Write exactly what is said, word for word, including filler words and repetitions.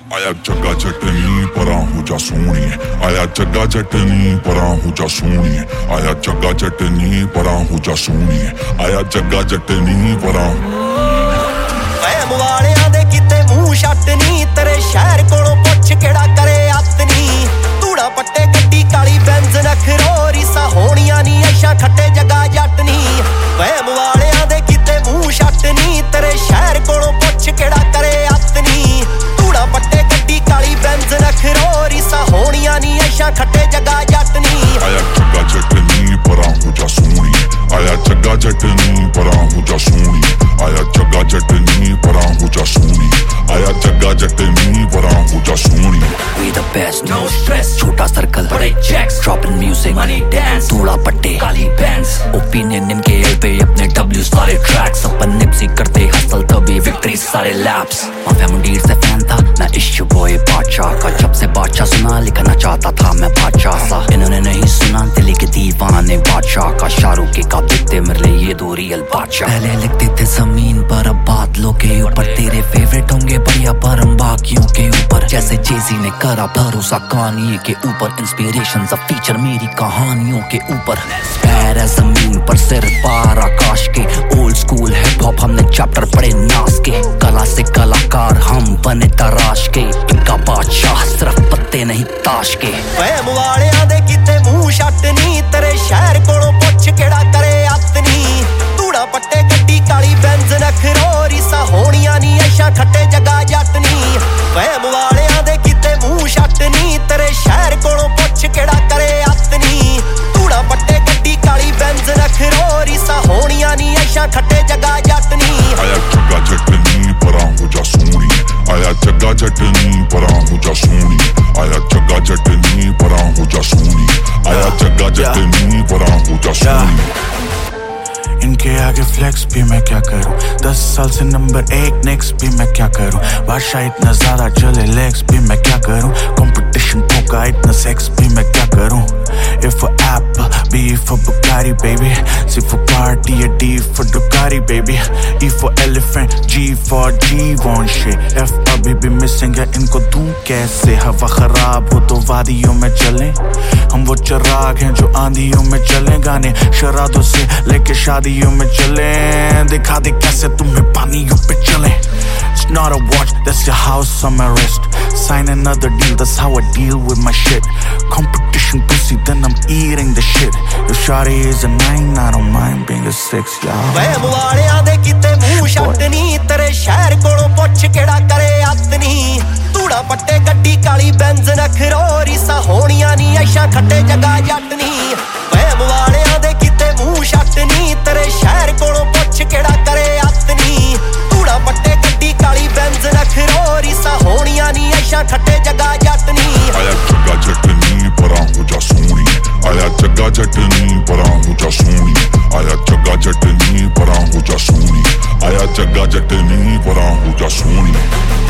आया जग्गा जटनी परां हो जा सोहणिए, आया जग्गा जटनी परां हो जा सोहणिए, आया जग्गा जटनी परां हो जा सोहणिए, आया जग्गा जटनी परां। वैम वालियां दे किते मूंह छट नी, तेरे शहर कोलों पुछ केड़ा करे अतनी। धूड़ा पट्टे गड्डी काली बेंज नखरो, रीसा होणियां नी ऐशा खट्टे जग्गा जटनी। वैम वालियां दे किते मूंह छट नी, तेरे शहर कोलों पुछ केड़ा करे अतनी। धूड़ा पट्टे गड्डी काली बेंज नखरो, रीसा होणियां नी ऐशा खट्टे जग्गा जटनी। आया जग्गा जटनी परां हो जा सोहणिए, आया जग्गा जटनी परां हो जा सोहणिए, आया जग्गा जटनी परां हो जा सोहणिए, आया जग्गा जटनी परां हो जा सोहणिए। We the best, no stress, छोटा सर्कल, बड़े checks, dropping music, money dance, थोड़ा पट्टे, काली bands, opinion इनके एल पे अपने W सारे tracks, अपन निप्सी करते हसल तभी victory सारे laps। माफिया मुंडीर से फैन था, मैं इश्यू बॉय बादशाह का, जब से बादशाह सुना लिखना चाहता था मैं बादशाह सा। इन्होंने नहीं सुना दिल्ली के दीवाने बादशाह का, शाहरुख के का दिखते मेरे ये दो रियल बादशाह। पहले लिखते थे जमीन पर, अब बादलों के ऊपर, तेरे फेवरेट होंगे बढ़िया पर हम बाकियों के ऊपर। जैसे जेजी ने करा भरोसा कहानी के ऊपर, इंस्पिरेशन सब फीचर मेरी कहानियों के ऊपर। पैर है जमीन पर सिर पार आकाश के, ओल्ड स्कूल हिप हॉप हमने चैप्टर पढ़े नास के। कला से कलाकार हम बने तराश के, इनका बादशाह सिर्फ पत्ते नहीं ताश के। वैम वालियां दे किते मूंह छट नी, तेरे शहर कोलों पुछ केड़ा करे अतनी। धूड़ा पट्टे गड्डी काली बेंज नखरो, रीसा होणियां नी ऐशा खट्टे जग्गा जटनी। वैम वालियां दे किते मूंह छट नी, तेरे शहर कोलों पुछ केड़ा करे अतनी। धूड़ा पट्टे गड्डी काली बेंज नखरो, रीसा होणियां नी ऐशा खट्टे जग्गा जटनी। आया जग्गा जटनी परां हो जा सोहणिए, आया जग्गा जटनी परां हो जा सोहणिए, आया जग्गा जटनी परां हो जा सोहणिए, आया जग्गा जटनी परां हो जा सोहणिए। इनके आगे फ्लेक्स भी मैं क्या करूं, दस साल से नंबर एक नेक्स्ट भी मैं क्या करूं। बादशाह इतना ज्यादा चले लेग्स भी मैं क्या करूं, कंपटीशन होगा इतना सेक्स भी मैं क्या करूं। A for apple, B for Bugatti baby, C for party, D for Ducati baby, E for elephant, G for G-Won shit, F अभी भी मिसिंग है इनको दूं कैसे। हवा खराब हो तो वादियों में चलें, हम वो चिराग हैं जो आंधियों में चलें। गाने शरादों से लेके शादियों में चलें, दिखा दे कैसे तुम्हें पानियों पे चलें। It's not a watch, that's your house on my wrist, sign another deal, that's how I deal with my shit. Competition pussy, then I'm eating the shit. If shawty is a nine, I don't mind being a six, y'all. वैम वालियां दे किते मूंह छट नी, तेरे शहर कोलों पुछ केड़ा करे अतनी। धूड़ा पट्टे गड्डी काली बेंज नखरो, रीसा होणियां नी ऐशा खट्टे जग्गा जटनी। वैम वालियां दे किते मूंह छट नी, तेरे शहर कोलों पुछ केड़ा करे अतनी। धूड़ा पट्टे गड्डी काली बेंज नखरो, रीसा होणियां नी ऐशा खट्टे जग्गा जटनी। आया जग्गा जटनी परां हो जा सोहणिए, आया जग्गा जटनी परां हो जा सोहणिए, आया जग्गा जटनी परां हो जा सोहणिए, आया जग्गा जटनी परां हो जा सोहणिए।